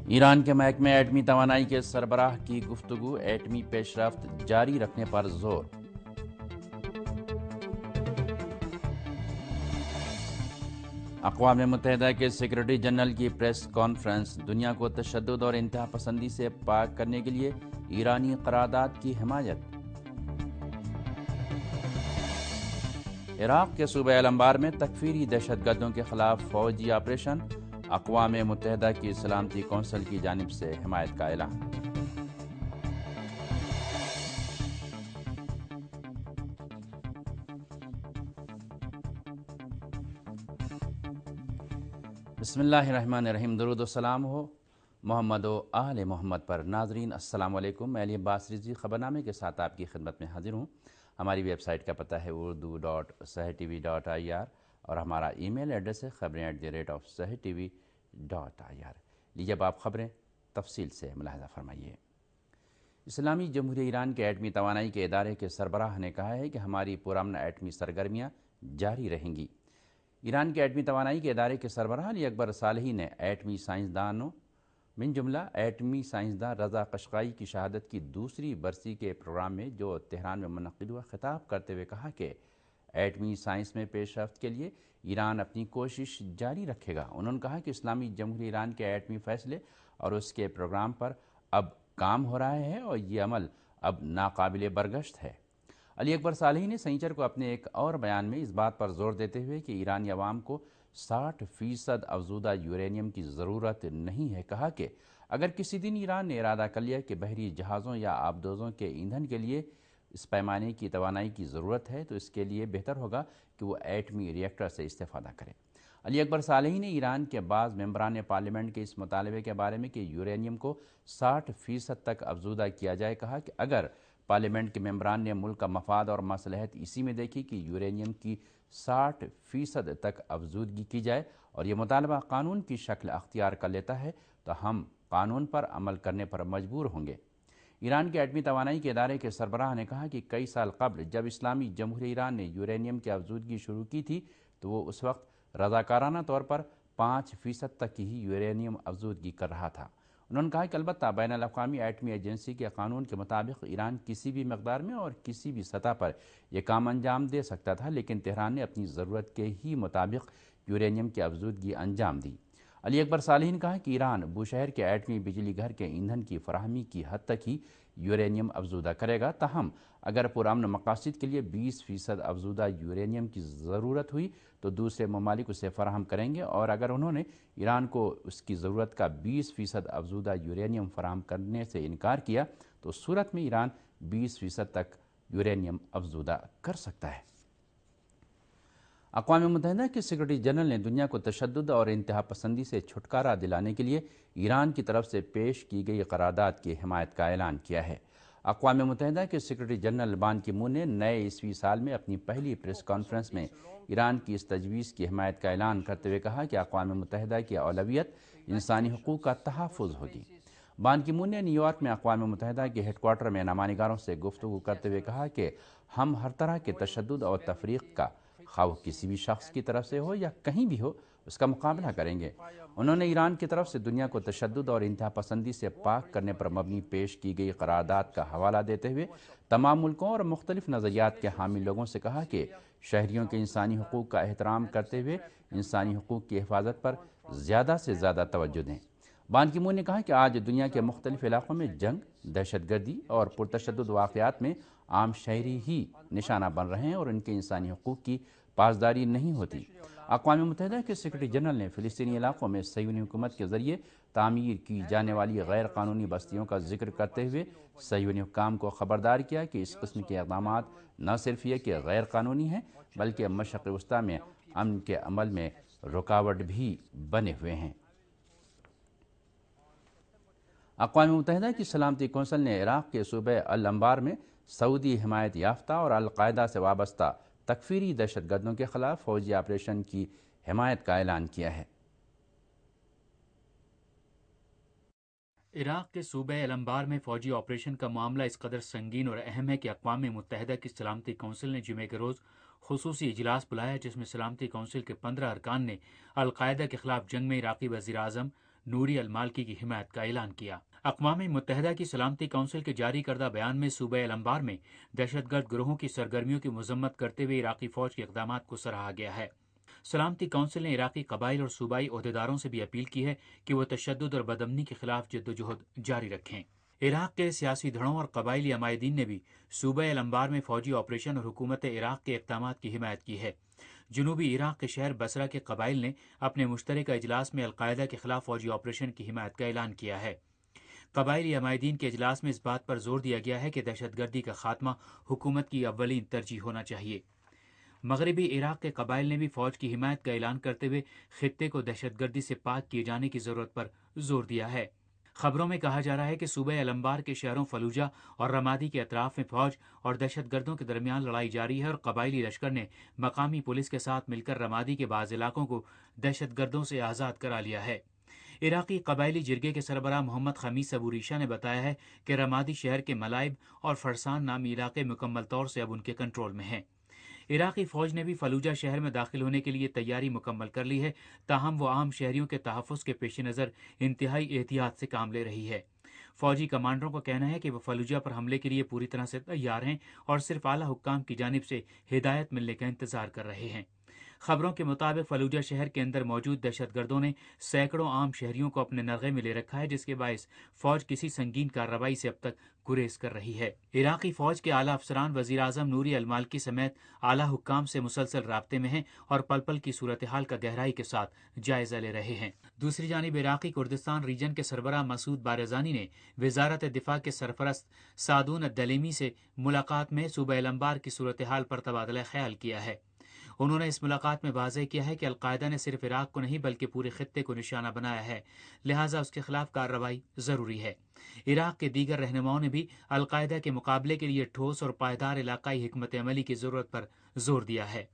ایران کے محکمہ ایٹمی توانائی کے سربراہ کی گفتگو، ایٹمی پیش رفت جاری رکھنے پر زور۔ اقوام متحدہ کے سیکرٹری جنرل کی پریس کانفرنس، دنیا کو تشدد اور انتہا پسندی سے پاک کرنے کے لیے ایرانی قرارداد کی حمایت۔ عراق کے صوبہ الانبار میں تکفیری دہشت گردوں کے خلاف فوجی آپریشن، اقوام متحدہ کی سلامتی کونسل کی جانب سے حمایت کا اعلان۔ بسم اللہ الرحمن الرحیم، درود و سلام ہو محمد و آل محمد پر۔ ناظرین السلام علیکم، میں علی عباس رضوی خبرنامے کے ساتھ آپ کی خدمت میں حاضر ہوں۔ ہماری ویب سائٹ کا پتہ ہے urdu.sahiTV.ir اور ہمارا ای میل ایڈریس ہے خبریں@sahiTV.ir۔ لیجیے اب آپ خبریں تفصیل سے ملاحظہ فرمائیے۔ اسلامی جمہوریہ ایران کے ایٹمی توانائی کے ادارے کے سربراہ نے کہا ہے کہ ہماری پرامن ایٹمی سرگرمیاں جاری رہیں گی۔ ایران کے ایٹمی توانائی کے ادارے کے سربراہ علی اکبر صالحی نے ایٹمی سائنسدانوں من جملہ ایٹمی سائنسداں رضا قشقائی کی شہادت کی دوسری برسی کے پروگرام میں جو تہران میں منعقد ہوا، خطاب کرتے ہوئے کہا کہ ایٹمی سائنس میں پیش رفت کے لیے ایران اپنی کوشش جاری رکھے گا۔ انہوں نے کہا کہ اسلامی جمہوریہ ایران کے ایٹمی فیصلے اور اس کے پروگرام پر اب کام ہو رہا ہے اور یہ عمل اب ناقابل برگشت ہے۔ علی اکبر صالحی نے سنیچر کو اپنے ایک اور بیان میں اس بات پر زور دیتے ہوئے کہ ایرانی عوام کو 60% افزودہ یورینیم کی ضرورت نہیں ہے، کہا کہ اگر کسی دن ایران نے ارادہ کر لیا کہ بحری جہازوں یا آبدوزوں کے ایندھن کے لیے اس پیمانے کی توانائی کی ضرورت ہے تو اس کے لیے بہتر ہوگا کہ وہ ایٹمی ری ایکٹر سے استفادہ کرے۔ علی اکبر صالحی نے ایران کے بعض ممبران پارلیمنٹ کے اس مطالبے کے بارے میں کہ یورینیم کو 60% تک افزودہ کیا جائے کہا کہ اگر پارلیمنٹ کے ممبران نے ملک کا مفاد اور مصلحت اسی میں دیکھی کہ یورینیم کی 60% تک افزودگی کی جائے اور یہ مطالبہ قانون کی شکل اختیار کر لیتا ہے تو ہم قانون پر عمل کرنے پر مجبور ہوں گے۔ ایران کے ایٹمی توانائی کے ادارے کے سربراہ نے کہا کہ کئی سال قبل جب اسلامی جمہوریہ ایران نے یورینیم کی افزودگی شروع کی تھی تو وہ اس وقت رضاکارانہ طور پر 5% تک ہی یورینیم افزودگی کر رہا تھا۔ انہوں نے کہا کہ البتہ بین الاقوامی ایٹمی ایجنسی کے قانون کے مطابق ایران کسی بھی مقدار میں اور کسی بھی سطح پر یہ کام انجام دے سکتا تھا، لیکن تہران نے اپنی ضرورت کے ہی مطابق یورینیم کی افزودگی انجام دی۔ علی اکبر صالحی نے کہا کہ ایران بوشہر کے ایٹمی بجلی گھر کے ایندھن کی فراہمی کی حد تک ہی یورینیم افزودہ کرے گا، تاہم اگر پرامن مقاصد کے لیے 20% افزودہ یورینیم کی ضرورت ہوئی تو دوسرے ممالک اسے فراہم کریں گے، اور اگر انہوں نے ایران کو اس کی ضرورت کا 20% افزودہ یورینیم فراہم کرنے سے انکار کیا تو اس صورت میں ایران 20% تک یورینیم افزودہ کر سکتا ہے۔ اقوام متحدہ کے سیکرٹری جنرل نے دنیا کو تشدد اور انتہا پسندی سے چھٹکارا دلانے کے لیے ایران کی طرف سے پیش کی گئی قرارداد کی حمایت کا اعلان کیا ہے۔ اقوام متحدہ کے سیکرٹری جنرل بان کی مون نے نئے عیسوی سال میں اپنی پہلی پریس کانفرنس میں ایران کی اس تجویز کی حمایت کا اعلان کرتے ہوئے کہا کہ اقوام متحدہ کی اولویت انسانی حقوق کا تحفظ ہوگی۔ بان کی مون نے نیو یارک میں اقوام متحدہ کے ہیڈ کوارٹر میں نامہ سے گفتگو کرتے ہوئے کہا کہ ہم ہر طرح کے تشدد اور تفریق کا، خواہ وہ کسی بھی شخص کی طرف سے ہو یا کہیں بھی ہو، اس کا مقابلہ کریں گے۔ انہوں نے ایران کی طرف سے دنیا کو تشدد اور انتہا پسندی سے پاک کرنے پر مبنی پیش کی گئی قرارداد کا حوالہ دیتے ہوئے تمام ملکوں اور مختلف نظریات کے حامل لوگوں سے کہا کہ شہریوں کے انسانی حقوق کا احترام کرتے ہوئے انسانی حقوق کی حفاظت پر زیادہ سے زیادہ توجہ دیں۔ بان کی مون نے کہا کہ آج دنیا کے مختلف علاقوں میں جنگ، دہشت گردی اور پرتشدد واقعات میں عام شہری ہی نشانہ بن رہے ہیں اور ان کے انسانی حقوق کی پاسداری نہیں ہوتی۔ اقوام متحدہ کے سیکرٹری جنرل نے فلسطینی علاقوں میں صہیونی حکومت کے ذریعے تعمیر کی جانے والی غیر قانونی بستیوں کا ذکر کرتے ہوئے صہیونی حکام کو خبردار کیا کہ اس قسم کے اقدامات نہ صرف یہ کہ غیر قانونی ہیں بلکہ مشرق وسطیٰ میں امن کے عمل میں رکاوٹ بھی بنے ہوئے ہیں۔ اقوام متحدہ کی سلامتی کونسل نے عراق کے صوبہ الانبار میں سعودی حمایت یافتہ اور القاعدہ سے وابستہ تکفیری دہشت گردوں کے خلاف فوجی آپریشن کی حمایت کا اعلان کیا ہے۔ عراق کے صوبہ الانبار میں فوجی آپریشن کا معاملہ اس قدر سنگین اور اہم ہے کہ اقوام متحدہ کی سلامتی کونسل نے جمعے کے روز خصوصی اجلاس بلایا، جس میں سلامتی کونسل کے 15 ارکان نے القاعدہ کے خلاف جنگ میں عراقی وزیر اعظم نوری المالکی کی حمایت کا اعلان کیا۔ اقوام متحدہ کی سلامتی کونسل کے جاری کردہ بیان میں صوبہ الانبار میں دہشت گرد گروہوں کی سرگرمیوں کی مذمت کرتے ہوئے عراقی فوج کے اقدامات کو سراہا گیا ہے۔ سلامتی کونسل نے عراقی قبائل اور صوبائی عہدیداروں سے بھی اپیل کی ہے کہ وہ تشدد اور بدامنی کے خلاف جدوجہد جاری رکھیں۔ عراق کے سیاسی دھڑوں اور قبائلی عمائدین نے بھی صوبہ الانبار میں فوجی آپریشن اور حکومت عراق کے اقدامات کی حمایت کی ہے۔ جنوبی عراق کے شہر بصرہ کے قبائل نے اپنے مشترکہ اجلاس میں القاعدہ کے خلاف فوجی آپریشن کی حمایت کا اعلان کیا ہے۔ قبائلی عمائدین کے اجلاس میں اس بات پر زور دیا گیا ہے کہ دہشت گردی کا خاتمہ حکومت کی اولین ترجیح ہونا چاہیے۔ مغربی عراق کے قبائل نے بھی فوج کی حمایت کا اعلان کرتے ہوئے خطے کو دہشت گردی سے پاک کیے جانے کی ضرورت پر زور دیا ہے۔ خبروں میں کہا جا رہا ہے کہ صوبہ الانبار کے شہروں فلوجہ اور رمادی کے اطراف میں فوج اور دہشت گردوں کے درمیان لڑائی جاری ہے اور قبائلی لشکر نے مقامی پولیس کے ساتھ مل کر رمادی کے بعض علاقوں کو دہشت گردوں سے آزاد کرا لیا ہے۔ عراقی قبائلی جرگے کے سربراہ محمد خمیس ابو ریشہ نے بتایا ہے کہ رمادی شہر کے ملائب اور فرسان نامی علاقے مکمل طور سے اب ان کے کنٹرول میں ہیں۔ عراقی فوج نے بھی فلوجہ شہر میں داخل ہونے کے لیے تیاری مکمل کر لی ہے، تاہم وہ عام شہریوں کے تحفظ کے پیش نظر انتہائی احتیاط سے کام لے رہی ہے۔ فوجی کمانڈروں کا کہنا ہے کہ وہ فلوجہ پر حملے کے لیے پوری طرح سے تیار ہیں اور صرف اعلیٰ حکام کی جانب سے ہدایت ملنے کا انتظار کر رہے ہیں۔ خبروں کے مطابق فلوجہ شہر کے اندر موجود دہشت گردوں نے سینکڑوں عام شہریوں کو اپنے نرغے میں لے رکھا ہے، جس کے باعث فوج کسی سنگین کارروائی سے اب تک گریز کر رہی ہے۔ عراقی فوج کے اعلیٰ افسران وزیر اعظم نوری المالکی سمیت اعلیٰ حکام سے مسلسل رابطے میں ہیں اور پل پل کی صورتحال کا گہرائی کے ساتھ جائزہ لے رہے ہیں۔ دوسری جانب عراقی کردستان ریجن کے سربراہ مسعود بارزانی نے وزارت دفاع کے سرپرست سعدون الدلیمی سے ملاقات میں صوبہ الانبار کی صورتحال پر تبادلہ خیال کیا ہے۔ انہوں نے اس ملاقات میں واضح کیا ہے کہ القاعدہ نے صرف عراق کو نہیں بلکہ پورے خطے کو نشانہ بنایا ہے، لہٰذا اس کے خلاف کارروائی ضروری ہے۔ عراق کے دیگر رہنماؤں نے بھی القاعدہ کے مقابلے کے لیے ٹھوس اور پائیدار علاقائی حکمت عملی کی ضرورت پر زور دیا ہے۔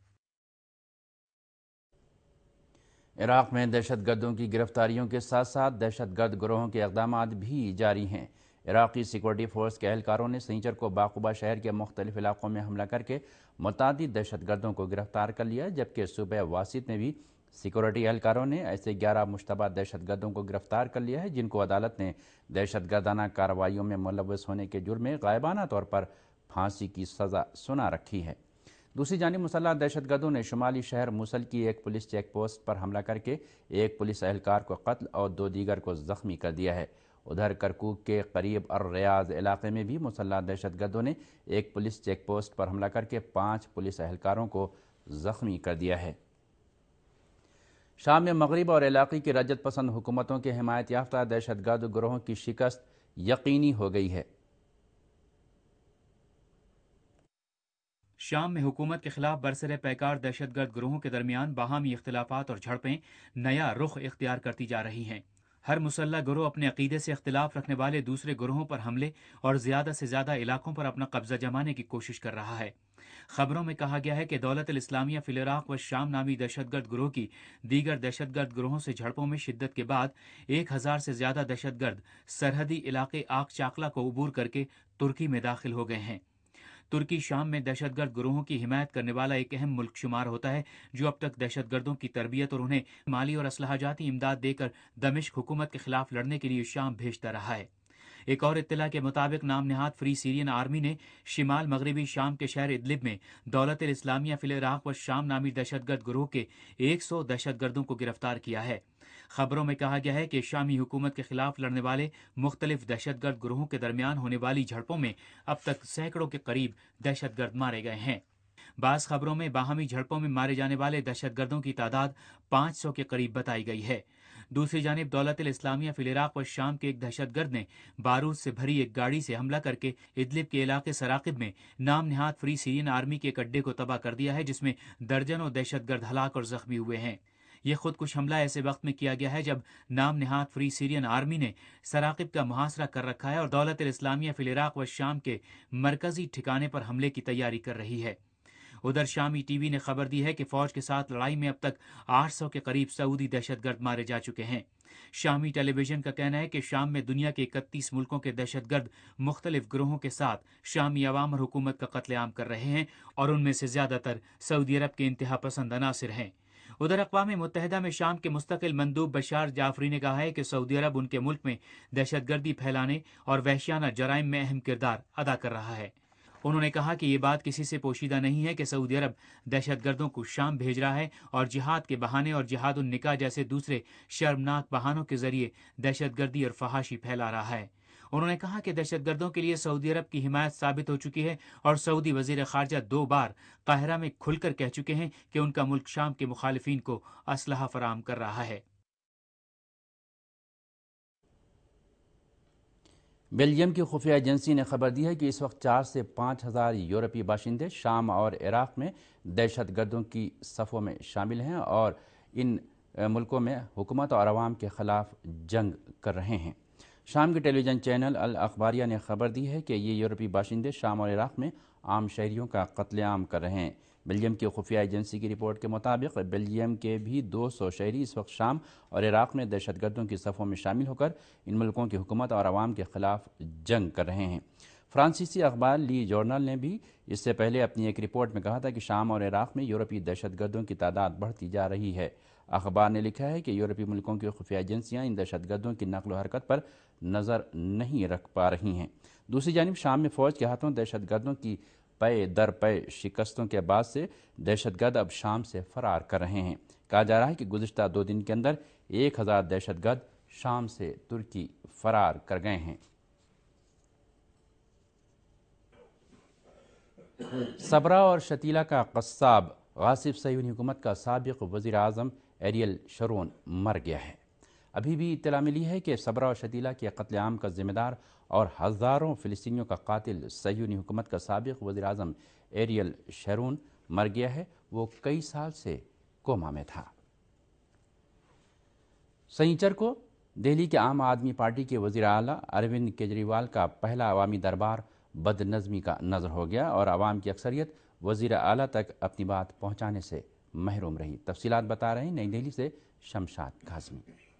عراق میں دہشت گردوں کی گرفتاریوں کے ساتھ ساتھ دہشت گرد گروہوں کے اقدامات بھی جاری ہیں۔ عراقی سیکورٹی فورس کے اہلکاروں نے سنیچر کو باقوبہ شہر کے مختلف علاقوں میں حملہ کر کے متعدد دہشت گردوں کو گرفتار کر لیا، جبکہ صوبہ واسط میں بھی سیکورٹی اہلکاروں نے ایسے 11 مشتبہ دہشت گردوں کو گرفتار کر لیا ہے جن کو عدالت نے دہشت گردانہ کارروائیوں میں ملوث ہونے کے جرم میں غائبانہ طور پر پھانسی کی سزا سنا رکھی ہے۔ دوسری جانب مسلح دہشت گردوں نے شمالی شہر موصل کی ایک پولیس چیک پوسٹ پر حملہ کر کے ایک پولیس اہلکار کو قتل اور 2 دیگر کو زخمی کر دیا ہے۔ ادھر کرکوک کے قریب الریاض علاقے میں بھی مسلح دہشت گردوں نے ایک پولیس چیک پوسٹ پر حملہ کر کے 5 پولیس اہلکاروں کو زخمی کر دیا ہے۔ شام میں مغرب اور علاقے کی رجعت پسند حکومتوں کے حمایت یافتہ دہشت گرد گروہوں کی شکست یقینی ہو گئی ہے۔ شام میں حکومت کے خلاف برسر پیکار دہشت گرد گروہوں کے درمیان باہمی اختلافات اور جھڑپیں نیا رخ اختیار کرتی جا رہی ہیں۔ ہر مسلح گروہ اپنے عقیدے سے اختلاف رکھنے والے دوسرے گروہوں پر حملے اور زیادہ سے زیادہ علاقوں پر اپنا قبضہ جمانے کی کوشش کر رہا ہے۔ خبروں میں کہا گیا ہے کہ دولت الاسلامیہ فی العراق و شام نامی دہشت گرد گروہ کی دیگر دہشت گرد گروہوں سے جھڑپوں میں شدت کے بعد 1000 سے زیادہ دہشت گرد سرحدی علاقے آگ چاکلا کو عبور کر کے ترکی میں داخل ہو گئے ہیں۔ ترکی شام میں دہشت گرد گروہوں کی حمایت کرنے والا ایک اہم ملک شمار ہوتا ہے، جو اب تک دہشت گردوں کی تربیت اور انہیں مالی اور اسلحہ جاتی امداد دے کر دمشق حکومت کے خلاف لڑنے کے لیے شام بھیجتا رہا ہے۔ ایک اور اطلاع کے مطابق نام نہاد فری سیرین آرمی نے شمال مغربی شام کے شہر ادلب میں دولت الاسلامیہ فی العراق و شام نامی دہشت گرد گروہ کے 100 دہشت گردوں کو گرفتار کیا ہے۔ خبروں میں کہا گیا ہے کہ شامی حکومت کے خلاف لڑنے والے مختلف دہشت گرد گروہوں کے درمیان ہونے والی جھڑپوں میں اب تک سینکڑوں کے قریب دہشت گرد مارے گئے ہیں۔ بعض خبروں میں باہمی جھڑپوں میں مارے جانے والے دہشت گردوں کی تعداد 500 کے قریب بتائی گئی ہے۔ دوسری جانب دولت الاسلامیہ فی العراق و شام کے ایک دہشت گرد نے بارود سے بھری ایک گاڑی سے حملہ کر کے ادلب کے علاقے سراقب میں نام نہاد فری سیرین آرمی کے ایک اڈے کو تباہ کر دیا ہے، جس میں درجنوں دہشت گرد ہلاک اور زخمی ہوئے ہیں۔ یہ خودکش حملہ ایسے وقت میں کیا گیا ہے جب نام نہاد فری سیرین آرمی نے سراقب کا محاصرہ کر رکھا ہے اور دولت الاسلامیہ فی العراق و شام کے مرکزی ٹھکانے پر حملے کی تیاری کر رہی ہے۔ ادھر شامی ٹی وی نے خبر دی ہے کہ فوج کے ساتھ لڑائی میں اب تک 800 کے قریب سعودی دہشت گرد مارے جا چکے ہیں۔ شامی ٹیلی ویژن کا کہنا ہے کہ شام میں دنیا کے 31 ملکوں کے دہشت گرد مختلف گروہوں کے ساتھ شامی عوام اور حکومت کا قتل عام کر رہے ہیں اور ان میں سے زیادہ تر سعودی عرب کے انتہا پسند عناصر ہیں۔ उधर अक़वाम मुत्तहिदा में शाम के मुस्तकिल मंदूब बशार जाफरी ने कहा है कि सऊदी अरब उनके मुल्क में दहशतगर्दी फैलाने और वहशियाना जराइम में अहम किरदार अदा कर रहा है। उन्होंने कहा कि ये बात किसी से पोशीदा नहीं है कि सऊदी अरब दहशतगर्दों को शाम भेज रहा है और जिहाद के बहाने और जिहाद उन निकाह जैसे दूसरे शर्मनाक बहानों के जरिए दहशतगर्दी और फहाशी फैला रहा है। उन्होंने कहा कि दहशतगर्दों के लिए सऊदी अरब की हिमायत साबित हो चुकी है और सऊदी वजीर खारजा 2 बार काहिरा में खुलकर कह चुके हैं कि उनका मुल्क शाम के मुखालिफिन को असलहा फराम कर रहा है। बेल्जियम की खुफिया एजेंसी ने खबर दी है कि इस वक्त 4 से 5,000 यूरोपीय बाशिंदे शाम और इराक में दहशतगर्दों की सफ़ों में शामिल हैं और इन मुल्कों में हुकूमत और अवाम के ख़िलाफ़ जंग कर रहे हैं। शाम के टेलीविज़न चैनल अल अखबारिया ने खबर दी है कि ये यूरोपीय बाशिंदे शाम और इराक में आम शहरियों का कत्लेआम कर रहे हैं। बेल्जियम की खुफिया एजेंसी की रिपोर्ट के मुताबिक बेल्जियम के भी 200 शहरी इस वक्त शाम और इराक में दहशतगर्दों की सफ़ों में शामिल होकर इन मुल्कों की हुकूमत और अवाम के ख़िलाफ़ जंग कर रहे हैं। फ्रांसीसी अखबार ली जर्नल ने भी इससे पहले अपनी एक रिपोर्ट में कहा था कि शाम और इराक में यूरोपीय दहशतगर्दों की तादाद बढ़ती जा रही है। अखबार ने लिखा है कि यूरोपीय मुल्कों की खुफिया एजेंसियाँ इन दहशतगर्दों की नकल व हरकत पर नज़र नहीं रख पा रही हैं। दूसरी जानिब शाम में फ़ौज के हाथों दहशतगर्दों की पे दर पे शिकस्तों के बाद से दहशतगर्द अब शाम से फरार कर रहे हैं। कहा जा रहा है कि गुज़िश्ता 2 दिन के अंदर 1000 दहशतगर्द शाम से तुर्की फरार कर गए हैं। सबरा और शतीला का कस्साब गासिब सयूनी हुकूमत का साबिक वज़ीर आज़म एरियल शरोन मर गया है। अभी भी इत्तला मिली है कि सबरा और शतीला के कत्लेआम का जिम्मेदार और हज़ारों फ़िलिस्तीनियों का कातिल सयूनी हुकूमत का साबिक वज़ीर आज़म एरियल शरोन मर गया है। वो कई साल से कोमा में था। शनिचर को दिल्ली के आम आदमी पार्टी के वज़ीर आला अरविंद केजरीवाल का पहला अवामी दरबार बदनज़मी का नज़र हो गया और आवाम की अक्सरियत वज़ीर आला तक अपनी बात पहुँचाने से महरूम रही। तफसीलात बता रहे हैं नई दिल्ली से शमशाद काज़मी।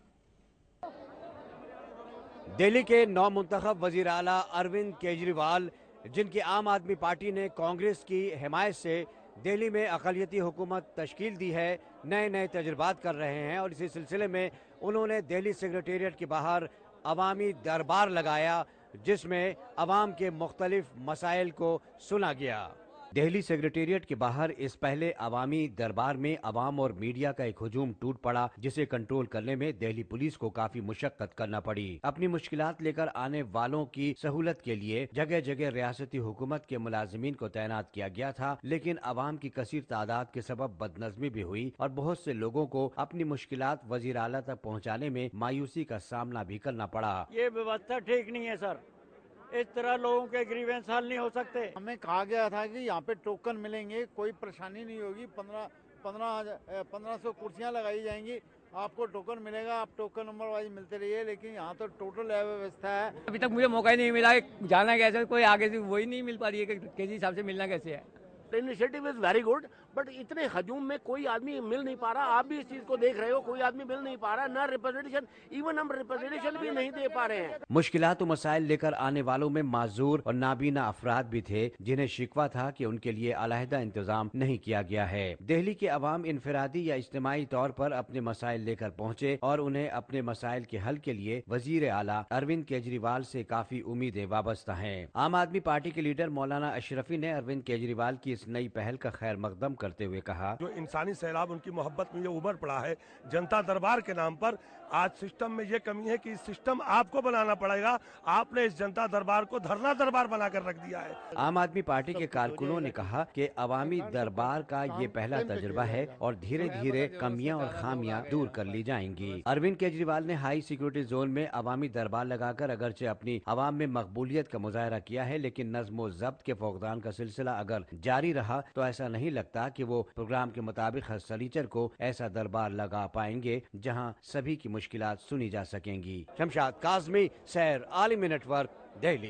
दिल्ली के नौ मुंतखब वज़ीर आला अरविंद केजरीवाल, जिनकी आम आदमी पार्टी ने कांग्रेस की हिमायत से दिल्ली में अक़लियती हुकूमत तश्कील दी है, नए नए तजुर्बात कर रहे हैं और इसी सिलसिले में उन्होंने दिल्ली सेक्रेटेरिएट के बाहर अवामी दरबार लगाया, जिसमें अवाम के मुख्तलिफ मसाइल को सुना गया। दिल्ली सेक्रेटेरिएट के बाहर इस पहले अवामी दरबार में अवाम और मीडिया का एक हुजूम टूट पड़ा, जिसे कंट्रोल करने में दिल्ली पुलिस को काफी मुशक्कत करना पड़ी। अपनी मुश्किलात लेकर आने वालों की सहूलत के लिए जगह जगह रियासती हुकूमत के मुलाजिमीन को तैनात किया गया था, लेकिन अवाम की कसीर तादाद के सबब बदनज़मी भी हुई और बहुत से लोगों को अपनी मुश्किलात वज़ीर आला तक पहुँचाने में मायूसी का सामना भी करना पड़ा। ये व्यवस्था ठीक नहीं है सर, इस तरह लोगों के ग्रीवेंस हल नहीं हो सकते। हमें कहा गया था कि यहाँ पे टोकन मिलेंगे, कोई परेशानी नहीं होगी, 1500 कुर्सियाँ लगाई जाएंगी, आपको टोकन मिलेगा, आप टोकन नंबर वाइज मिलते रहिए, लेकिन यहाँ तो टोटल व्यवस्था है। अभी तक मुझे मौका ही नहीं मिला, जाना कैसे, कोई आगे से वही नहीं मिल पा रही है कि किसी हिसाब से मिलना कैसे है। Initiative is very good, but इतने हजूम में कोई आदमी मिल नहीं पा रहा। आप भी इस चीज को देख रहे हो, कोई आदमी मिल नहीं पा रहा, ना रिप्रेजेंटेशन, इवन हम रिप्रेजेंटेशन भी नहीं दे पा रहे हैं। मुश्किलात और मसाइल लेकर आने वालों में माजूर और नाबीना अफराद भी थे, जिन्हें शिकवा था कि उनके लिए अलहदा इंतजाम नहीं किया गया है। दिल्ली के अवाम इनफरादी या इज्तिमाई तौर पर अपने मसाइल लेकर पहुँचे और उन्हें अपने मसाइल के हल के लिए वजीर आला अरविंद केजरीवाल से काफी उम्मीदें वाबस्ता हैं। आम आदमी पार्टी के लीडर मौलाना अशरफी ने अरविंद केजरीवाल की इस नई पहल का खैर मकदम करते हुए कहा, जो इंसानी सैलाब उनकी मोहब्बत में ये उभर पड़ा है जनता दरबार के नाम पर, आज सिस्टम में ये कमी है कि इस सिस्टम आपको बनाना पड़ेगा। आपने इस जनता दरबार को धरना दरबार बनाकर रख दिया है। आम आदमी पार्टी के कारकुनों ने कहा कि अवामी दरबार का ये पहला तजुर्बा है और धीरे धीरे कमियां और खामियां दूर कर ली जाएंगी। अरविंद केजरीवाल ने हाई सिक्योरिटी जोन में अवामी दरबार लगाकर अगरचे अपनी अवाम में मकबूलियत का मुजाहरा किया है, लेकिन नज़्म ज़ब्त के फौकदान का सिलसिला अगर जारी रहा तो ऐसा नहीं लगता कि वो प्रोग्राम के मुताबिक हर शनिचर को ऐसा दरबार लगा पाएंगे जहां सभी की मुश्किलात सुनी जा सकेंगी। शमशाद काज़मी, सैर आलमी नेटवर्क, दिल्ली।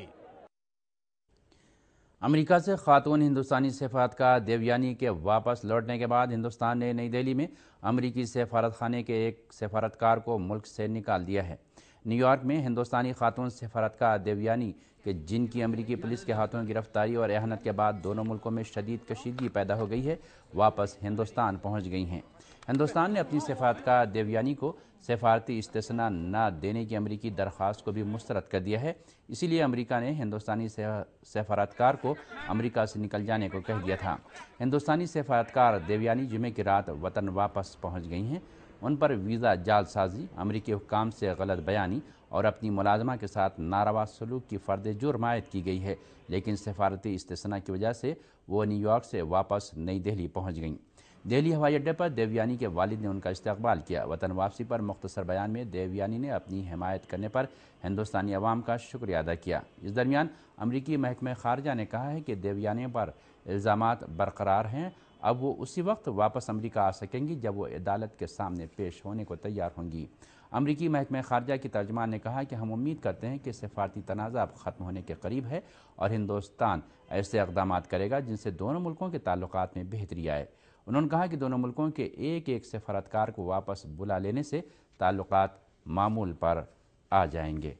अमेरिका से खातून हिंदुस्तानी सफारतकार देवयानी के वापस लौटने के बाद हिंदुस्तान ने नई दिल्ली में अमेरिकी सफारतखाने के एक सफारतकार को मुल्क से निकाल दिया है। نیو یارک میں ہندوستانی خاتون سفارتکار دیویانی کہ جن کی امریکی پولیس کے ہاتھوں گرفتاری اور اہانت کے بعد دونوں ملکوں میں شدید کشیدگی پیدا ہو گئی ہے، واپس ہندوستان پہنچ گئی ہیں۔ ہندوستان نے اپنی سفارتکار دیویانی کو سفارتی استثناء نہ دینے کی امریکی درخواست کو بھی مسترد کر دیا ہے۔ اسی لیے امریکہ نے ہندوستانی سفارتکار کو امریکہ سے نکل جانے کو کہہ دیا تھا۔ ہندوستانی سفارتکار دیویانی جمعے کی رات وطن واپس پہنچ گئی ہیں۔ ان پر ویزا جعل سازی، امریکی حکام سے غلط بیانی اور اپنی ملازمہ کے ساتھ ناروا سلوک کی فرد جرم عائد کی گئی ہے، لیکن سفارتی استثناء کی وجہ سے وہ نیو یارک سے واپس نئی دہلی پہنچ گئیں۔ دہلی ہوائی اڈے پر دیویانی کے والد نے ان کا استقبال کیا۔ وطن واپسی پر مختصر بیان میں دیویانی نے اپنی حمایت کرنے پر ہندوستانی عوام کا شکریہ ادا کیا۔ اس درمیان امریکی محکمہ خارجہ نے کہا ہے کہ دیویانی پر الزامات برقرار ہیں، اب وہ اسی وقت واپس امریکہ آ سکیں گی جب وہ عدالت کے سامنے پیش ہونے کو تیار ہوں گی۔ امریکی محکمہ خارجہ کی ترجمان نے کہا کہ ہم امید کرتے ہیں کہ سفارتی تنازع اب ختم ہونے کے قریب ہے اور ہندوستان ایسے اقدامات کرے گا جن سے دونوں ملکوں کے تعلقات میں بہتری آئے۔ انہوں نے کہا کہ دونوں ملکوں کے ایک ایک سفارتکار کو واپس بلا لینے سے تعلقات معمول پر آ جائیں گے۔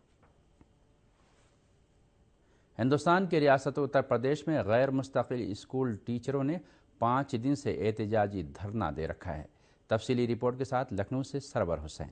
ہندوستان کے ریاست اتر پردیش میں غیر مستقل اسکول ٹیچروں نے 5 دن سے احتجاجی دھرنا دے رکھا ہے۔ تفصیلی رپورٹ کے ساتھ لکھنؤ سے سرور حسین۔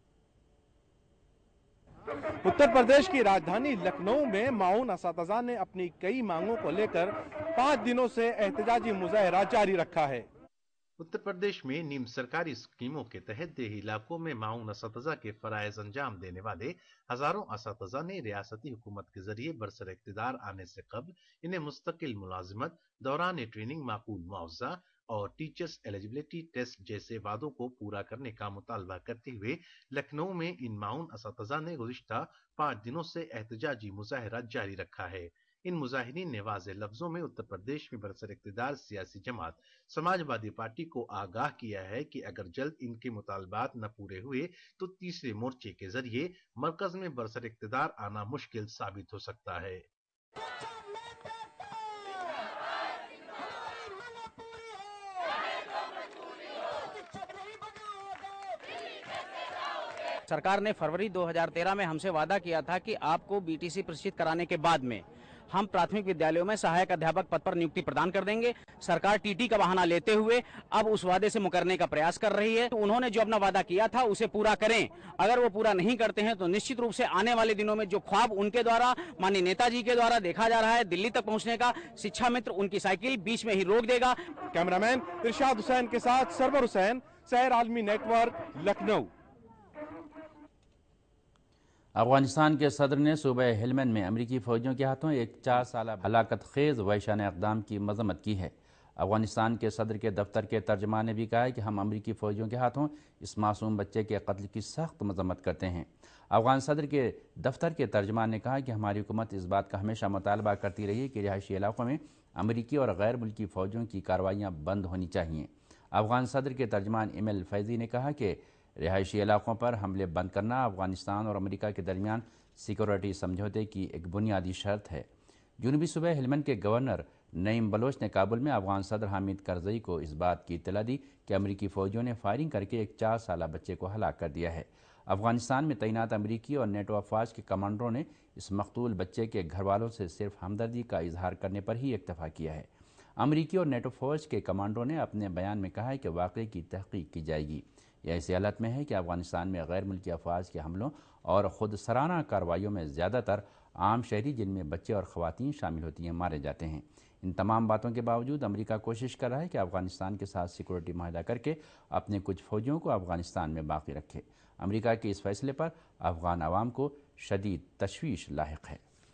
اتر پردیش کی راجدھانی لکھنؤ میں معاون اساتذہ نے اپنی کئی مانگوں کو لے کر 5 دنوں سے احتجاجی مظاہرہ جاری رکھا ہے۔ اتر پردیش میں نیم سرکاری اسکیموں کے تحت دیہی علاقوں میں معاون اساتذہ کے فرائض انجام دینے والے ہزاروں اساتذہ نے ریاستی حکومت کے ذریعے برسر اقتدار آنے سے قبل انہیں مستقل ملازمت، دوران ٹریننگ معقول معاوضہ اور ٹیچرز ایلیجبلٹی ٹیسٹ جیسے وعدوں کو پورا کرنے کا مطالبہ کرتے ہوئے لکھنؤ میں ان معاون اساتذہ نے گزشتہ 5 دنوں سے احتجاجی مظاہرہ جاری رکھا ہے۔ ان مظاہرین نے واضح لفظوں میں اتر پردیش میں برسر اقتدار سیاسی جماعت سماج وادی پارٹی کو آگاہ کیا ہے کہ اگر جلد ان کے مطالبات نہ پورے ہوئے تو تیسرے مورچے کے ذریعے مرکز میں برسر اقتدار آنا مشکل ثابت ہو سکتا ہے۔ سرکار نے فروری 2013 میں ہم سے وعدہ کیا تھا کہ آپ کو BTC پرشت کرانے کے بعد میں ہم پراتھمک ودیالوں میں سہایک ادھیاپک پد پر نیوکتی پردان کر دیں گے۔ سرکار TT کا بہانہ لیتے ہوئے اب اس وعدے سے مکرنے کا پریاس کر رہی ہے۔ انہوں نے جو اپنا وعدہ کیا تھا اسے پورا کریں، اگر وہ پورا نہیں کرتے ہیں تو نشچت روپ سے آنے والے دنوں میں جو خواب ان کے دوارا ماننی نیتا جی کے دوارا دیکھا جا رہا ہے دلی تک پہنچنے کا، شکشا متر ان کی سائیکل بیچ میں ہی روک دے گا۔ کیمرامین ارشاد حسین کے ساتھ سرور حسین، سحر عالمی نیٹ ورک، لکھنؤ۔ افغانستان کے صدر نے صوبہ ہلمند میں امریکی فوجیوں کے ہاتھوں ایک 4 سالہ ہلاکت خیز وحشیانہ اقدام کی مذمت کی ہے۔ افغانستان کے صدر کے دفتر کے ترجمان نے بھی کہا ہے کہ ہم امریکی فوجیوں کے ہاتھوں اس معصوم بچے کے قتل کی سخت مذمت کرتے ہیں۔ افغان صدر کے دفتر کے ترجمان نے کہا کہ ہماری حکومت اس بات کا ہمیشہ مطالبہ کرتی رہی ہے کہ رہائشی علاقوں میں امریکی اور غیر ملکی فوجیوں کی کارروائیاں بند ہونی چاہیے۔ افغان صدر کے ترجمان ایمیل فیضی نے کہا کہ رہائشی علاقوں پر حملے بند کرنا افغانستان اور امریکہ کے درمیان سیکورٹی سمجھوتے کی ایک بنیادی شرط ہے۔ جنوبی صوبہ ہلمند کے گورنر نعیم بلوچ نے کابل میں افغان صدر حامد کرزئی کو اس بات کی اطلاع دی کہ امریکی فوجیوں نے فائرنگ کر کے ایک 4 سالہ بچے کو ہلاک کر دیا ہے۔ افغانستان میں تعینات امریکی اور نیٹو افواج کے کمانڈروں نے اس مقتول بچے کے گھر والوں سے صرف ہمدردی کا اظہار کرنے پر ہی اکتفا کیا ہے۔ امریکی اور نیٹو فوج کے کمانڈروں نے اپنے بیان میں کہا ہے کہ واقعے کی تحقیق کی جائے گی۔ یہ ایسی حالت میں ہے کہ افغانستان میں غیر ملکی افواج کے حملوں اور خود سرانہ کارروائیوں میں زیادہ تر عام شہری جن میں بچے اور خواتین شامل ہوتی ہیں مارے جاتے ہیں۔ ان تمام باتوں کے باوجود امریکہ کوشش کر رہا ہے کہ افغانستان کے ساتھ سیکورٹی معاہدہ کر کے اپنے کچھ فوجیوں کو افغانستان میں باقی رکھے۔ امریکہ کے اس فیصلے پر افغان عوام کو شدید تشویش لاحق ہے۔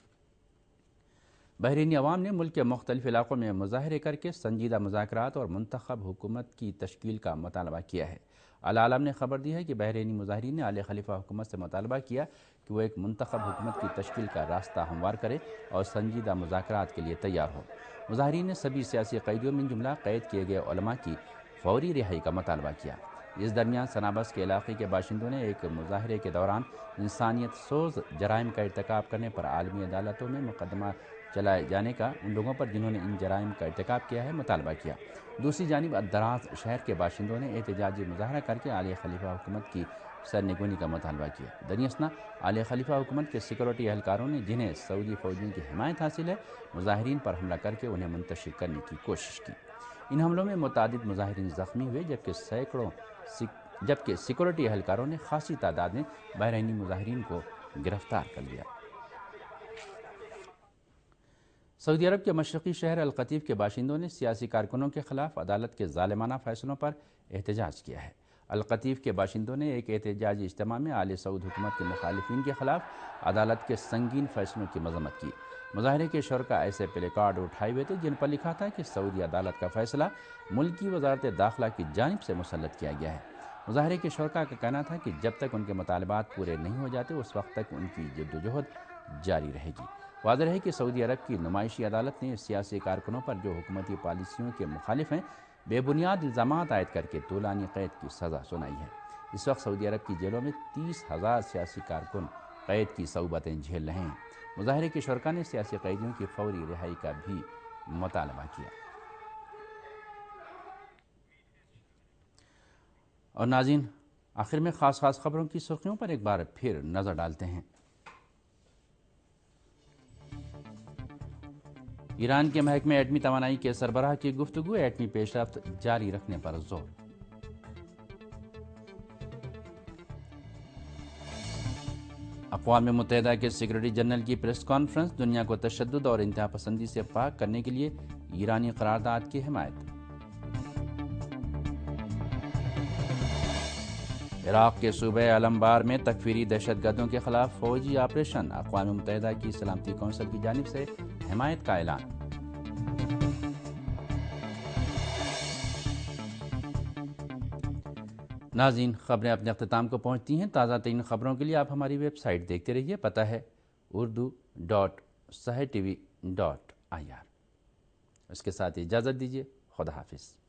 بحرینی عوام نے ملک کے مختلف علاقوں میں مظاہرے کر کے سنجیدہ مذاکرات اور منتخب حکومت کی تشکیل کا مطالبہ کیا ہے۔ العالم نے خبر دی ہے کہ بحرینی مظاہرین نے آل خلیفہ حکومت سے مطالبہ کیا کہ وہ ایک منتخب حکومت کی تشکیل کا راستہ ہموار کرے اور سنجیدہ مذاکرات کے لیے تیار ہو۔ مظاہرین نے سبھی سیاسی قیدیوں من جملہ قید کیے گئے علماء کی فوری رہائی کا مطالبہ کیا۔ اس درمیان سنابس کے علاقے کے باشندوں نے ایک مظاہرے کے دوران انسانیت سوز جرائم کا ارتکاب کرنے پر عالمی عدالتوں میں مقدمہ چلائے جانے کا ان لوگوں پر جنہوں نے ان جرائم کا ارتکاب کیا ہے مطالبہ کیا۔ دوسری جانب الدراز شہر کے باشندوں نے احتجاجی مظاہرہ کر کے آل خلیفہ حکومت کی سرنگونی کا مطالبہ کیا۔ دریں اثنا آل خلیفہ حکومت کے سیکورٹی اہلکاروں نے جنہیں سعودی فوجیوں کی حمایت حاصل ہے مظاہرین پر حملہ کر کے انہیں منتشر کرنے کی کوشش کی۔ ان حملوں میں متعدد مظاہرین زخمی ہوئے جبکہ سیکورٹی اہلکاروں نے خاصی تعداد میں بحرینی مظاہرین کو گرفتار کر لیا۔ سعودی عرب کے مشرقی شہر القطیف کے باشندوں نے سیاسی کارکنوں کے خلاف عدالت کے ظالمانہ فیصلوں پر احتجاج کیا ہے۔ القطیف کے باشندوں نے ایک احتجاجی اجتماع میں آل سعود حکومت کے مخالفین کے خلاف عدالت کے سنگین فیصلوں کی مذمت کی۔ مظاہرے کے شرکاء ایسے پلے کارڈ اٹھائے ہوئے تھے جن پر لکھا تھا کہ سعودی عدالت کا فیصلہ ملک کی وزارت داخلہ کی جانب سے مسلط کیا گیا ہے۔ مظاہرے کے شرکاء کا کہنا تھا کہ جب تک ان کے مطالبات پورے نہیں ہو جاتے اس وقت تک ان کی جدوجہد جاری رہے گی۔ واضح ہے کہ سعودی عرب کی نمائشی عدالت نے سیاسی کارکنوں پر جو حکومتی پالیسیوں کے مخالف ہیں بے بنیاد الزامات عائد کر کے طولانی قید کی سزا سنائی ہے۔ اس وقت سعودی عرب کی جیلوں میں 30,000 سیاسی کارکن قید کی صعوبتیں جھیل رہے ہیں۔ مظاہرے کے شرکاء نے سیاسی قیدیوں کی فوری رہائی کا بھی مطالبہ کیا۔ اور ناظرین، آخر میں خاص خبروں کی سرخیوں پر ایک بار پھر نظر ڈالتے ہیں۔ ایران کے محکمہ ایٹمی توانائی کے سربراہ کی گفتگو، ایٹمی پیش رفت جاری رکھنے پر زور۔ اقوام متحدہ کے سیکرٹری جنرل کی پریس کانفرنس، دنیا کو تشدد اور انتہا پسندی سے پاک کرنے کے لیے ایرانی قرارداد کی حمایت۔ عراق کے صوبہ الانبار میں تکفیری دہشت گردوں کے خلاف فوجی آپریشن، اقوام متحدہ کی سلامتی کونسل کی جانب سے حمایت کا اعلان۔ ناظرین، خبریں اپنے اختتام کو پہنچتی ہیں۔ تازہ ترین خبروں کے لیے آپ ہماری ویب سائٹ دیکھتے رہیے، پتہ ہے urdu.sahartv.ir۔ اس کے ساتھ اجازت دیجیے، خدا حافظ۔